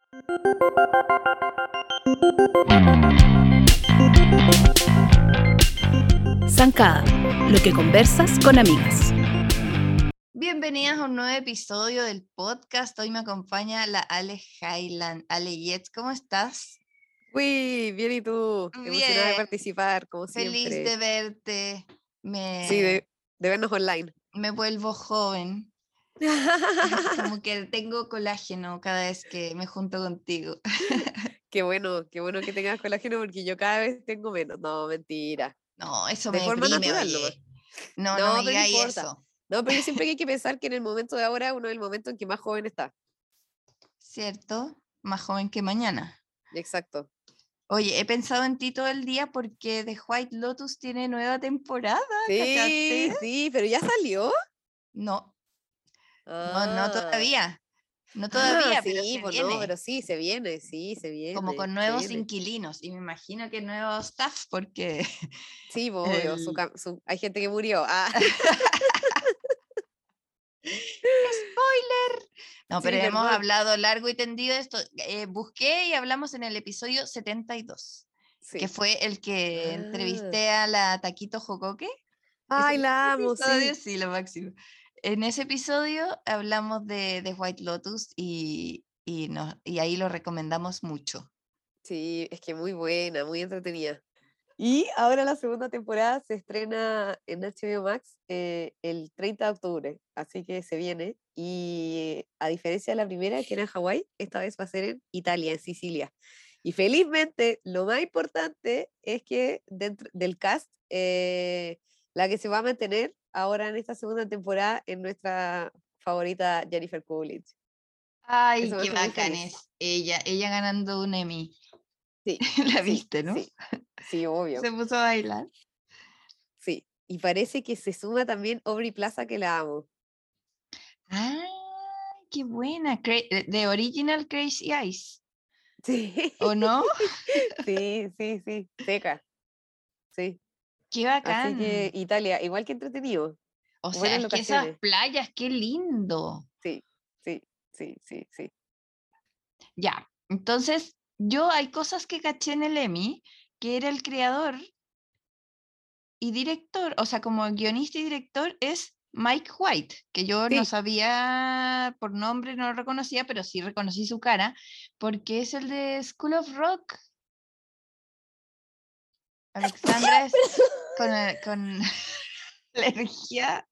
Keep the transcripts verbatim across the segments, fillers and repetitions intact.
Zancada, lo que conversas con amigas. Bienvenidas a un nuevo episodio del podcast. Hoy me acompaña la Ale Highland. Ale Yetz, ¿cómo estás? Uy, bien, ¿y tú? Emocionada de Bien, participar, como feliz siempre. de verte. Me, Sí, de, de vernos online. me vuelvo joven. Como que tengo colágeno cada vez que me junto contigo. Qué bueno, qué bueno que tengas colágeno porque yo cada vez tengo menos. No, mentira. No, eso De me forma deprime, natural nomás. oye. No, no me No, pero no digáis importa. eso. No, pero yo siempre hay que pensar que en el momento de ahora uno es el momento en que más joven está. ¿Cierto? Más joven que mañana. Exacto. Oye, he pensado en ti todo el día porque The White Lotus tiene nueva temporada, ¿cachaste? Sí, sí, pero ya salió. No, no, no Ah, todavía. No ah, todavía, pero sí, se pues no, pero viene. sí, se viene, sí, se Como con viene, se nuevos viene. inquilinos. Y me imagino que nuevos staff, porque Sí, pues, obvio, su, el... cam- su- hay gente que murió. Ah, ¡Spoiler! No, pero sí, hemos perdón. hablado largo y tendido de esto. Eh, busqué y hablamos en el episodio setenta y dos, que Sí. fue el que Ah. entrevisté a la Taquito Jocoque. Ese Ay, la amo, episodio, sí. sí, lo máximo. En ese episodio hablamos de, de White Lotus y, y, nos- y ahí lo recomendamos mucho. Sí, es que muy buena, muy entretenida. Y ahora la segunda temporada se estrena en H B O Max eh, el treinta de octubre, así que se viene. Y a diferencia de la primera, que era en Hawái, esta vez va a ser en Italia, en Sicilia. Y felizmente, lo más importante es que dentro del cast, eh, la que se va a mantener ahora en esta segunda temporada es nuestra favorita Jennifer Coolidge. Ay, Eso me qué hace muy bacán feliz. es ella, ella ganando un Emmy. Sí, La sí, viste, ¿no? sí, sí, obvio. Se puso a bailar. Sí, y parece que se suma también Aubrey Plaza, que la amo. Ay, qué buena. Cra- de de Original Crazy Eyes, Sí, ¿o no? sí, sí, sí, seca, sí. Qué Así que bacán. Italia, igual que entretenido, O sea, buenas es que esas locaciones. playas, qué lindo. Sí, sí, sí, sí, sí. Ya, entonces yo hay cosas que caché en el Emmy, que era el creador y director, o sea, como guionista y director es Mike White, que yo no Sí, sabía por nombre, no lo reconocía, pero sí reconocí su cara, porque es el de School of Rock. Alexandra es con, el- con alergia.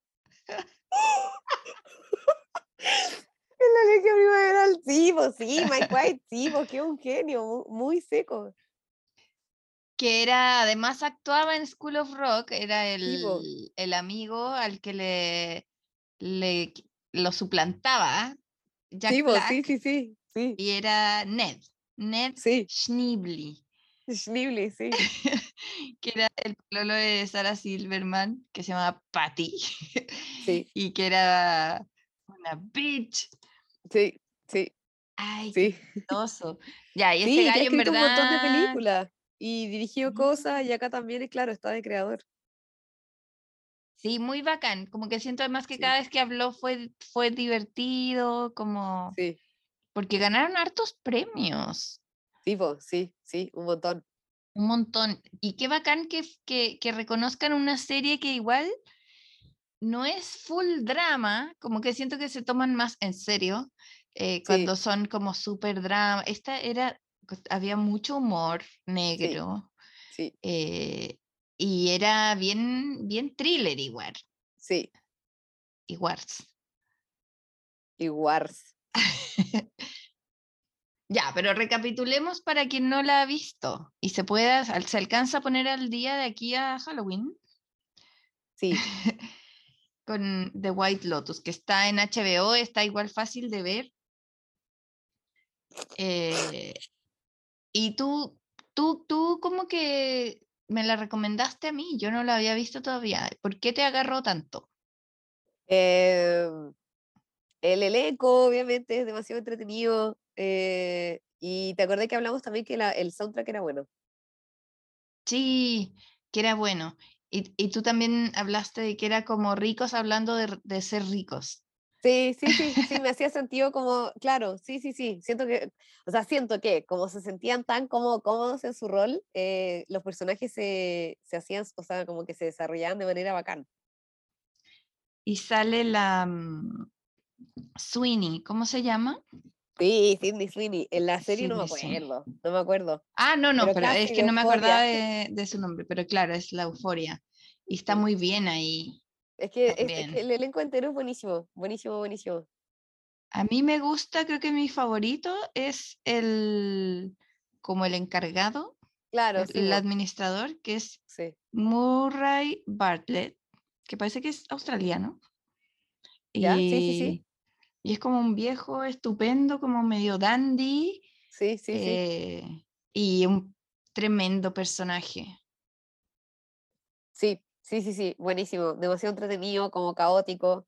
en la alergia primaveral, sí, pues sí, Mike White, sí, pues que es un genio, mu- muy, seco. Que era, además actuaba en School of Rock, era Sí, pues, el, el amigo al que le, le lo suplantaba Jack sí, pues, sí, Black sí, sí, sí, y era Ned, Ned sí, Schneebly, Schnibli, sí, que era el pololo de Sarah Silverman, que se llamaba Patty, sí, y que era una bitch. sí, sí, Ay, qué sí. chistoso. Ya, y ese Sí, que ha gallo en escrito un montón de verdad. películas y dirigió cosas y acá también, es claro, está de creador. Sí, muy bacán. Como que siento además que Sí, cada vez que habló fue, fue divertido, como sí, porque ganaron hartos premios, sí, po, sí, sí, un montón. un montón. Y qué bacán que, que, que reconozcan una serie que igual no es full drama, como que siento que se toman más en serio eh, Sí, cuando son como súper drama. Esta era, había mucho humor sí, negro sí, eh, y era bien, bien thriller igual, sí. igual. Y Wars. Ya, pero recapitulemos para quien no la ha visto y se pueda, al- se alcanza a poner al día de aquí a Halloween Sí, con The White Lotus, que está en H B O, está igual fácil de ver. eh, y tú, tú, tú como que me la recomendaste a mí, yo no la había visto todavía. ¿Por qué te agarró tanto? em, el elenco, obviamente, es demasiado entretenido. eh, y te acordé que hablamos también que la- el soundtrack era bueno. Sí, que era bueno. Y, y tú también hablaste de que era como ricos hablando de, de ser ricos. Sí, sí, sí, sí, me hacía sentido como, claro, sí, sí, sí, siento que, o sea, siento que como se sentían tan como cómodos en su rol, eh, los personajes se, se hacían, o sea, como que se desarrollaban de manera bacán. Y sale la mm, Sweeney, ¿cómo se llama? Sí, Sydney Sweeney, en la serie no me Sydney Sweeney. acuerdo, no me acuerdo, Ah, no, no, pero pero es casi que de no me acordaba Euphoria. de, de su nombre, pero claro, es la Euforia. Y está Sí. muy bien ahí Es que, es, es que también. el elenco entero es buenísimo, buenísimo, buenísimo. A mí me gusta, creo que mi favorito es el, como el encargado, Claro, el, sí, el vos, administrador, que es sí. Murray Bartlett, que parece que es australiano. ¿Ya? Sí, sí, sí, Y, y es como un viejo estupendo, como medio dandy, sí, sí, sí. eh, y un tremendo personaje. Sí, sí, sí, sí, buenísimo, demasiado entretenido, como caótico.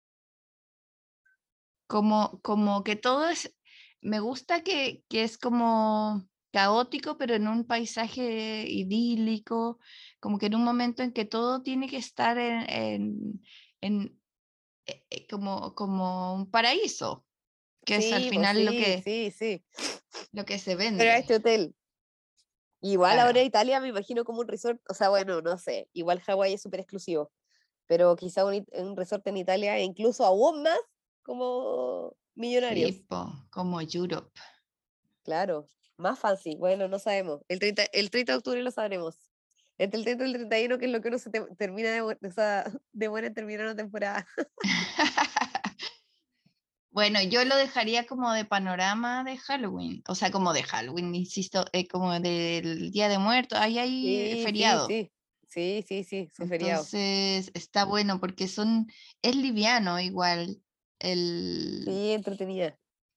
Como, como que todo es, me gusta que, que es como caótico, pero en un paisaje idílico, como que en un momento en que todo tiene que estar en, en, en, eh, eh, como, como un paraíso, que es al Sí, pues final lo sí, que, sí, sí. lo que se Pero vende. este hotel, igual ahora Claro. Italia me imagino como un resort, o sea, bueno, no sé, igual Hawái es súper exclusivo, pero quizá un, it- un resort en Italia, e incluso aún más como millonarios, Sí, po, como Europe. claro, más fancy, bueno, no sabemos, el treinta el treinta de octubre lo sabremos, entre el treinta y el treinta y uno, que es lo que uno se te- termina de, bu- o sea, demora en terminar una temporada. Bueno, yo lo dejaría como de panorama de Halloween, o sea, como de Halloween, insisto, eh, como del Día de Muertos, ahí hay Sí, sí, feriado. sí, sí, sí, sí, su feriado, Entonces está bueno porque son, es liviano igual el, sí, entretenida.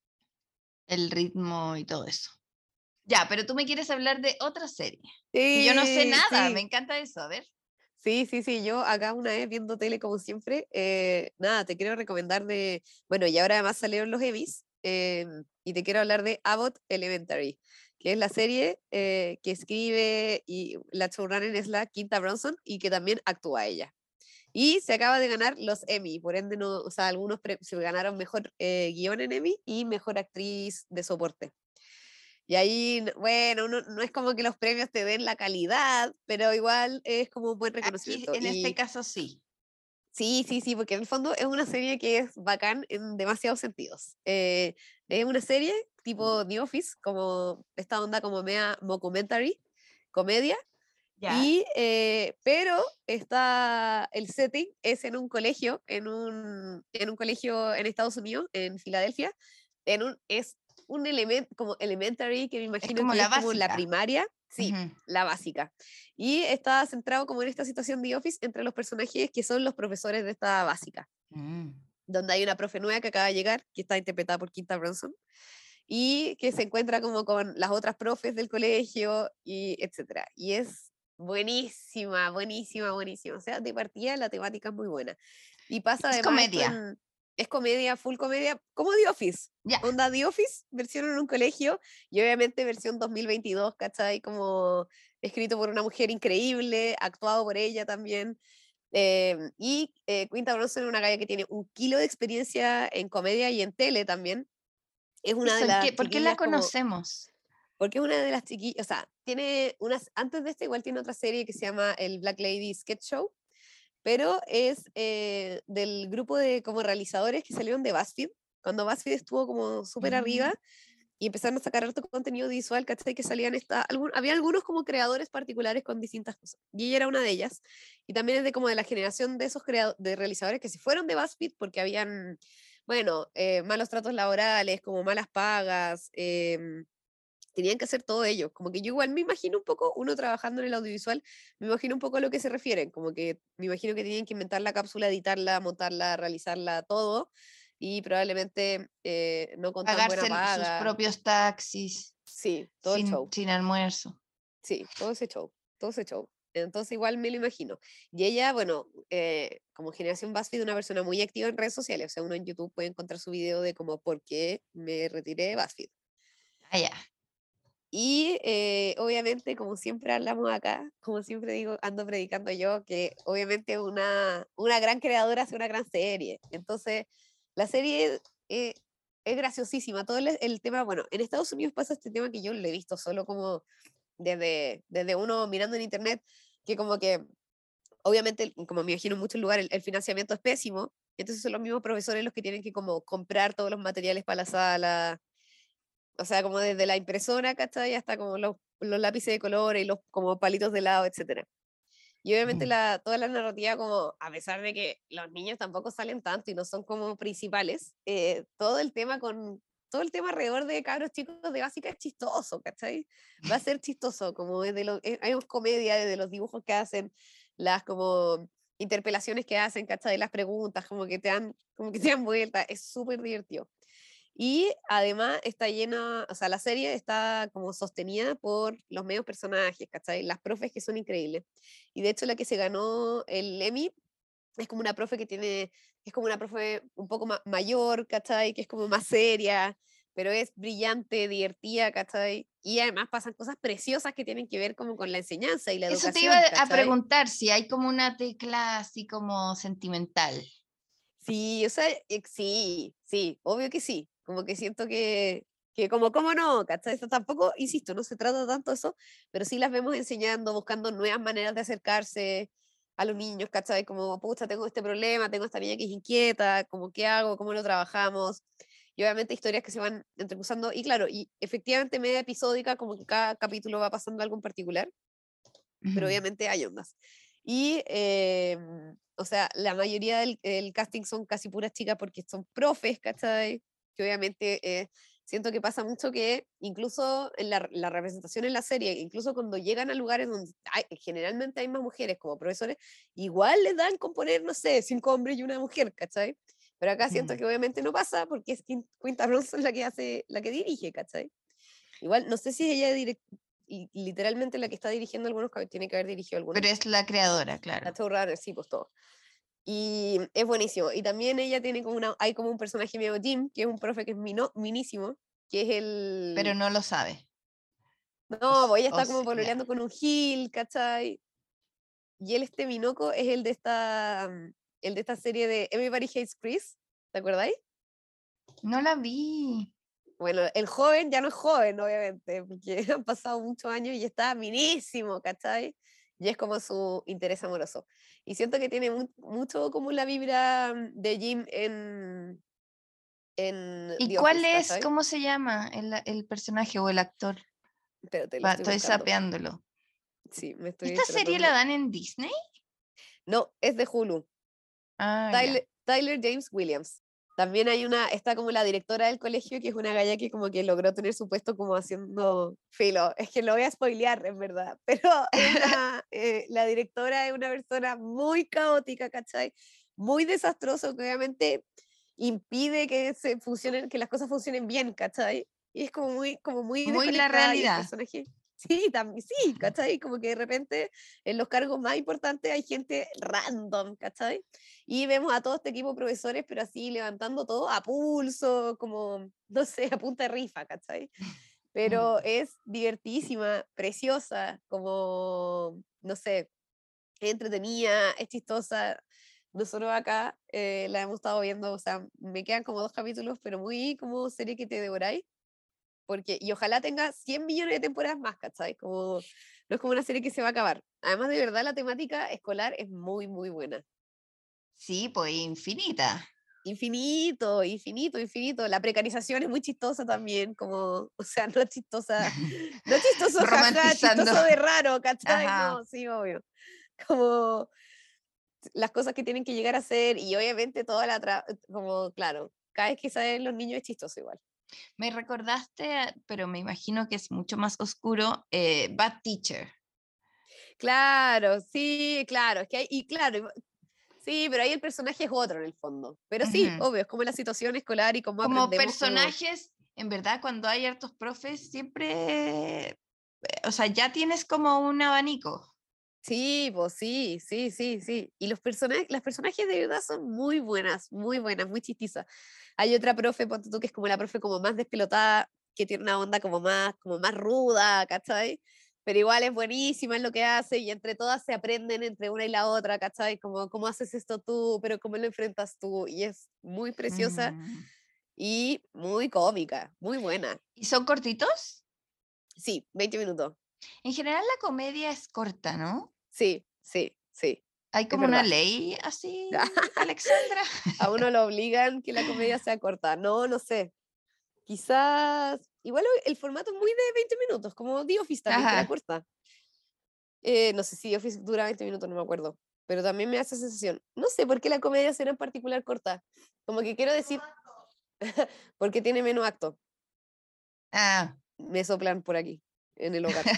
el ritmo y todo eso. Ya, pero tú me quieres hablar de otra serie, que yo no sé Sí, nada, me sí, encanta eso, a ver. sí, sí, sí, yo acá una vez viendo tele como siempre, eh, nada, te quiero recomendar de, bueno, y ahora además salieron los Emmys, eh, y te quiero hablar de Abbott Elementary, que es la serie eh, que escribe y la showrunner es la Quinta Brunson y que también actúa ella. Y se acaba de ganar los Emmy, por ende, no, o sea, algunos pre- se ganaron mejor eh, guión en Emmy y mejor actriz de soporte. Y ahí, n- bueno, uno- no es como que los premios te den la calidad, pero igual es como un buen Aquí, reconocimiento. en este Y caso, sí. sí, sí, sí, porque en el fondo es una serie que es bacán en demasiados sentidos. Eh, es una serie tipo The Office, como esta onda como media mockumentary, comedia, ¿Ya? y, eh, pero está, el setting es en un colegio, en un, en un colegio en Estados Unidos, en Filadelfia, en un, es un elemento como elementary, que me Es imagino como que la es como la básica. primaria, sí, Ujú. la básica. Y está centrado como en esta situación de Office entre los personajes que son los profesores de esta básica, Mm. donde hay una profe nueva que acaba de llegar, que está interpretada por Quinta Brunson, y que se encuentra como con las otras profes del colegio y etcétera. Y es buenísima, buenísima, buenísima. O sea, de partida la temática es muy buena. Y pasa Es además esto comedia. en... Es comedia, full comedia, como The Office. Ya. Onda The Office, versión en un colegio, y obviamente versión dos mil veintidós, ¿cachai? Como escrito por una mujer increíble, actuado por ella también. Eh, y eh, Quinta Brunson es una galla que tiene un kilo de experiencia en comedia y en tele también. Es una de Eso, ¿en las qué? ¿Por qué la chiquillas como, conocemos? porque es una de las chiquillas, o sea, tiene unas, antes de esta igual tiene otra serie que se llama el Black Lady Sketch Show, pero es eh, del grupo de como realizadores que salieron de BuzzFeed, cuando BuzzFeed estuvo como súper Mm. arriba y empezaron a sacar harto contenido visual, ¿cachai? Que salían esta, algún, había algunos como creadores particulares con distintas cosas, y ella era una de ellas, y también es de como de la generación de esos creado, de realizadores que se fueron de BuzzFeed porque habían, bueno, eh, malos tratos laborales, como malas pagas, eh, tenían que hacer todo ello. Como que yo igual me imagino un poco, uno trabajando en el audiovisual, me imagino un poco a lo que se refieren. Como que me imagino que tenían que inventar la cápsula, editarla, montarla, realizarla, todo. Y probablemente eh, no con tan buena Pagarse el- sus paga. propios taxis Sí, todo el sin, show. sin almuerzo. Sí, todo ese show. Todo ese show. Entonces igual me lo imagino. Y ella, bueno, eh, como generación BuzzFeed, una persona muy activa en redes sociales. O sea, uno en YouTube puede encontrar su video de como por qué me retiré de BuzzFeed. Ah, ya. Y eh, obviamente, como siempre hablamos acá, como siempre digo, ando predicando yo, que obviamente una, una gran creadora hace una gran serie. Entonces, La serie eh, es graciosísima. Todo el, el tema, bueno, en Estados Unidos pasa este tema que yo lo he visto solo como desde, desde uno mirando en internet, que como que, obviamente, como me imagino en muchos lugares, el, el financiamiento es pésimo, entonces son los mismos profesores los que tienen que como comprar todos los materiales para la sala, o sea, como desde la impresora, ¿cachai? Hasta como los, los lápices de color y los como palitos de helado, etcétera. Y obviamente la, toda la narrativa, como a pesar de que los niños tampoco salen tanto y no son como principales, eh, todo el tema con todo el tema alrededor de cabros chicos de básica es chistoso, ¿cachai? Va a ser chistoso, como desde lo, eh, hay comedia desde los dibujos que hacen, las como interpelaciones que hacen, ¿cachai? Las preguntas, como que te dan, como que te dan vuelta, es súper divertido. Y además está llena, o sea, la serie está como sostenida por los medios personajes, ¿cachai? Las profes que son increíbles. Y de hecho la que se ganó el Emmy es como una profe que tiene, es como una profe un poco ma- mayor, ¿cachai? Que es como más seria, pero es brillante, divertida, ¿cachai? Y además pasan cosas preciosas que tienen que ver como con la enseñanza y la Eso te iba educación, a ¿cachai? preguntar, si hay como una tecla así como sentimental. Sí, o sea, eh, sí, sí, obvio que sí. Como que siento que, que como, ¿cómo no? ¿Cachai? Esto tampoco, insisto, no se trata tanto de eso, pero sí las vemos enseñando, buscando nuevas maneras de acercarse a los niños, ¿cachai? Como, pucha, tengo este problema, tengo esta niña que es inquieta, como, ¿qué hago? ¿Cómo lo trabajamos? Y obviamente historias que se van entrecruzando, y claro, y efectivamente media episódica, como que cada capítulo va pasando algo en particular, pero Ujú. obviamente hay ondas. Y, eh, o sea, la mayoría del, del casting son casi puras chicas porque son profes, ¿cachai? Que obviamente eh, siento que pasa mucho que incluso en la, la representación en la serie, incluso cuando llegan a lugares donde hay, generalmente hay más mujeres como profesores, igual les dan con poner, no sé, cinco hombres y una mujer, ¿cachai? Pero acá siento Mm. que obviamente no pasa porque es Quin- Quinta Bronson la que hace, la que dirige, ¿cachai? Igual, no sé si ella direc- y literalmente la que está dirigiendo algunos, cap- tiene que haber dirigido algunos. Pero es la creadora, La claro. showrunner, sí, pues todo. Y es buenísimo. Y también ella tiene como una, hay como un personaje medio Jim, que es un profe que es mino, minísimo, que es Pero el... no lo sabe. O, No, s- pues ella o está como s- ya. pololeando con un Gil, ¿cachai? Y él, este Minoco, es el de esta, mm, el de esta serie de Everybody Hates Chris, ¿te acordáis? No la vi. Bueno, el joven ya no es joven, obviamente, porque han pasado muchos años y está minísimo, ¿cachai? Y es como su interés amoroso. Y siento que tiene mu- mucho como la vibra mm, de Jim en, en ¿Y The cuál Office, es? ¿cachai? ¿Cómo se llama el, el personaje o el actor? Pero te lo Va, estoy estoy buscando. sapeándolo. Sí, me estoy ¿Esta serie la tratando. dan en Disney? No, es de Hulu. Ah, ya. Tyler, Tyler James Williams. También hay una, está como la directora del colegio, que es una galla que como que logró tener su puesto como haciendo filo. Es que lo voy a spoilear, en verdad. Pero es una, eh, la directora es una persona muy caótica, ¿cachai? Muy desastroso, que obviamente impide que se funcionen, que las cosas funcionen bien, ¿cachai? Y es como muy, como muy Muy la desconectada y el realidad. personaje... Sí, también, sí, ¿cachai? Como que de repente en los cargos más importantes hay gente random, ¿cachai? Y vemos a todo este equipo de profesores, pero así levantando todo a pulso, como, no sé, a punta de rifa, ¿cachai? Pero es divertidísima, preciosa, como, no sé, es entretenida, es chistosa. Nosotros acá eh, la hemos estado viendo, o sea, me quedan como dos capítulos, pero muy como serie que te devoráis, porque, y ojalá tenga cien millones de temporadas más, ¿cachai? Como, no es como una serie que se va a acabar. Además, de verdad, la temática escolar es muy, muy buena. Sí, pues infinita. Infinito, infinito, infinito. La precarización es muy chistosa también, como, o sea, no es chistosa, no es chistoso, jaja, Romantizando. chistoso de raro, ¿cachai? Ajá. No, sí, obvio. Como las cosas que tienen que llegar a ser y obviamente toda la, tra- como, claro, cada vez que salen los niños es chistoso igual. Me recordaste, a- pero me imagino que es mucho más oscuro, eh, Bad Teacher. Claro, sí, claro, es que hay, y claro, sí, pero ahí el personaje es otro en el fondo. Pero sí, Ujú. obvio, es como la situación escolar y cómo Como aprendemos como... personajes, en verdad, cuando hay hartos profes, siempre, eh, o sea, ya tienes como un abanico. Sí, pues sí, sí, sí, sí. Y los personajes, las personajes de verdad son muy buenas, muy buenas, muy chistosas. Hay otra profe, ponte tú, que es como la profe como más despelotada, que tiene una onda como más, como más ruda, ¿cachai? pero igual es buenísima en lo que hace y entre todas se aprenden entre una y la otra, ¿cachai? Como, ¿cómo haces esto tú? Pero ¿cómo lo enfrentas tú? Y es muy preciosa Mm. y muy cómica, muy buena. ¿Y son cortitos? Sí, veinte minutos. En general la comedia es corta, ¿no? Sí, sí, sí. Hay como una ley así, Alexandra. A uno lo obligan que la comedia sea corta. No, no sé. Quizás, igual el formato es muy de veinte minutos, como The Office también, que era Ajá. corta. Eh, no sé si The Office dura veinte minutos, no me acuerdo. Pero también me hace sensación. No sé por qué la comedia será en particular corta. Como que quiero decir, porque tiene menos acto. Ah. Me soplan por aquí, en el hogar.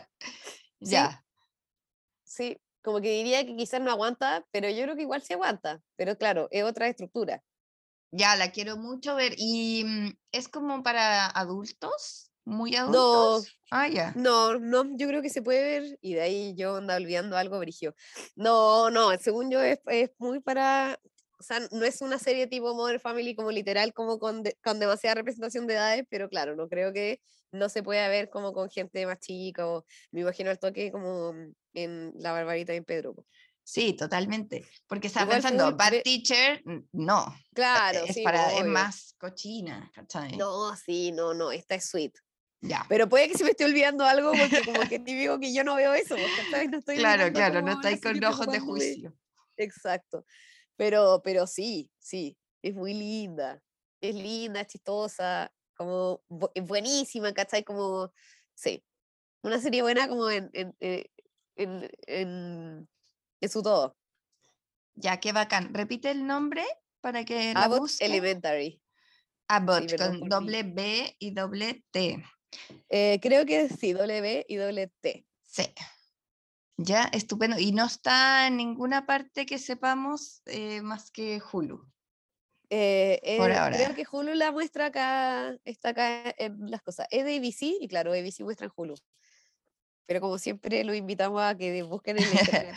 Ya. Sí, como que diría que quizás no aguanta, pero yo creo que igual sí aguanta. Pero claro, es otra estructura. Ya, la quiero mucho ver. ¿Y mm, es como para adultos? ¿Muy No, adultos? Ah, ya. no, no, yo creo que se puede ver y de ahí yo ando olvidando algo brigio. No, no, según yo es, es muy para, o sea, no es una serie tipo Modern Family como literal, como con, de- con demasiada representación de edades, pero claro, no creo que no se pueda ver como con gente más chica o me imagino al toque como en La Barbarita y en Pedro. po. Sí, totalmente. Porque estaba Igual full, pensando, Bad ve- Teacher, mm, no. claro, Es sí, pues, para, es obvio. más cochina, ¿cachai? No, sí, no, no, esta es sweet. Ya. Pero puede que se me esté olvidando algo porque como que típico que yo no veo eso, pues, ¿cachai? No estoy Claro, mirando claro, no como la estáis serie con ojos de preocupándome. juicio. Exacto. Pero, pero sí, sí, es muy linda. Es linda, es chistosa, como bu- es buenísima, ¿cachai? Como, sí, una serie buena como en, en, eh, en, en, en su todo. Ya, qué bacán. Repite el nombre para que la Abbott busque. Elementary. Abbott, Sí, perdón con por doble mí. B y doble T. Eh, creo que sí, doble B y doble T. Sí. Ya, estupendo. Y no está en ninguna parte que sepamos eh, más que Hulu. Eh, Por eh, creo ahora. que Hulu la muestra acá, está acá en las cosas. Es de A B C y claro, A B C muestra en Hulu. Pero como siempre los invitamos a que busquen en la internet.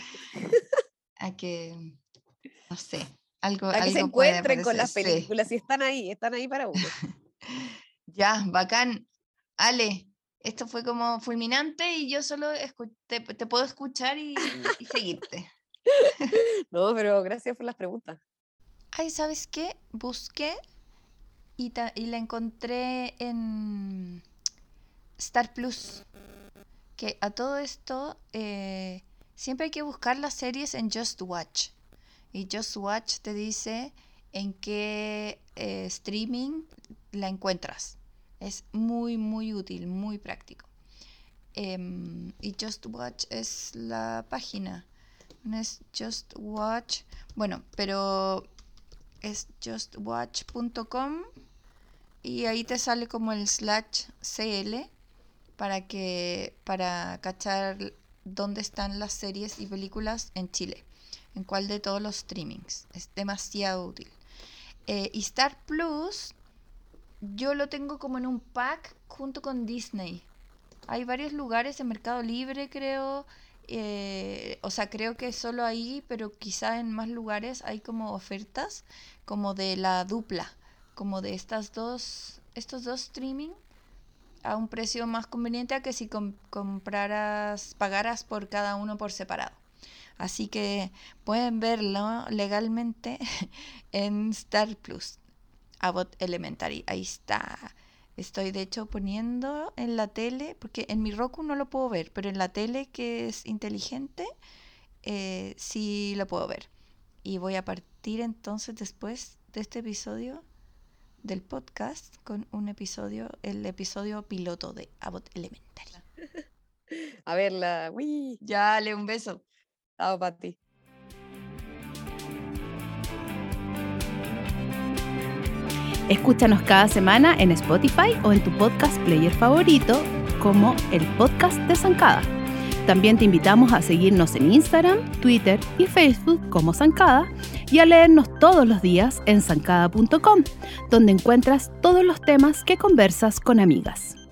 A que, no sé, algo, A que se algo puede encuentren con aparecer. las Sí. películas y están ahí, están ahí para uno. Ya, bacán. Ale, esto fue como fulminante y yo solo escu- te, te puedo escuchar y, y seguirte. No, pero gracias por las preguntas. Ay, ¿sabes qué? Busqué y, ta- y la encontré en Star Plus. Que a todo esto eh, siempre hay que buscar las series en Just Watch. Y Just Watch te dice en qué eh, streaming la encuentras. Es muy, muy útil, muy práctico. Em, y Just Watch es la página. No es Just Watch. Bueno, pero es just watch punto com y ahí te sale como el slash cl para que para cachar dónde están las series y películas en Chile, en cuál de todos los streamings. Es demasiado útil. Eh, y Star Plus yo lo tengo como en un pack junto con Disney. Hay varios lugares en Mercado Libre, creo. Eh, o sea, creo que solo ahí, pero quizá en más lugares hay como ofertas como de la dupla, como de estas dos, estos dos streaming a un precio más conveniente a que si com- compraras, pagaras por cada uno por separado. Así que pueden verlo legalmente en Star Plus. Abbott Elementary, ahí está. Estoy de hecho poniendo en la tele, porque en mi Roku no lo puedo ver, pero en la tele que es inteligente eh, sí lo puedo ver. Y voy a partir entonces después de este episodio del podcast con un episodio, el episodio piloto de Abbott Elementary. A verla. Uy, Ya, le un beso. chao, Pati. Escúchanos cada semana en Spotify o en tu podcast player favorito como el podcast de Zancada. También te invitamos a seguirnos en Instagram, Twitter y Facebook como Zancada y a leernos todos los días en zancada punto com, donde encuentras todos los temas que conversas con amigas.